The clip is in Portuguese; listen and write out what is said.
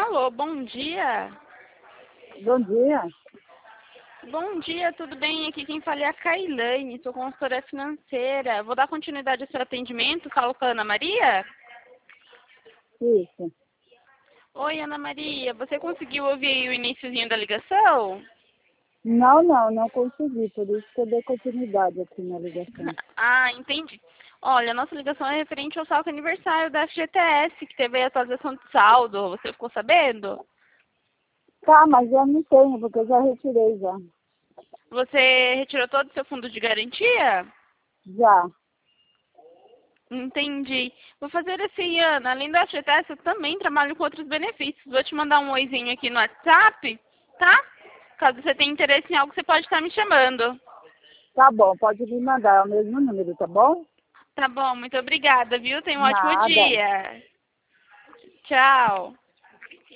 Alô, bom dia. Bom dia. Bom dia, tudo bem? Aqui quem fala é a Kailane, sou consultora financeira. Vou dar continuidade ao seu atendimento, falo com a Ana Maria. Isso. Oi, Ana Maria, você conseguiu ouvir aí o iniciozinho da ligação? Não consegui, por isso que eu dei continuidade aqui na ligação. Ah, entendi. Olha, a nossa ligação é referente ao saldo aniversário da FGTS, que teve a atualização de saldo. Você ficou sabendo? Tá, mas eu não tenho, porque eu já retirei já. Você retirou todo o seu fundo de garantia? Já. Entendi. Vou fazer assim, Ana. Além da FGTS, eu também trabalho com outros benefícios. Vou te mandar um oizinho aqui no WhatsApp, tá? Caso você tenha interesse em algo, você pode estar me chamando. Tá bom, pode me mandar, é o mesmo número, tá bom? Tá bom, muito obrigada, viu? Tenha um ótimo Nada. dia. Tchau.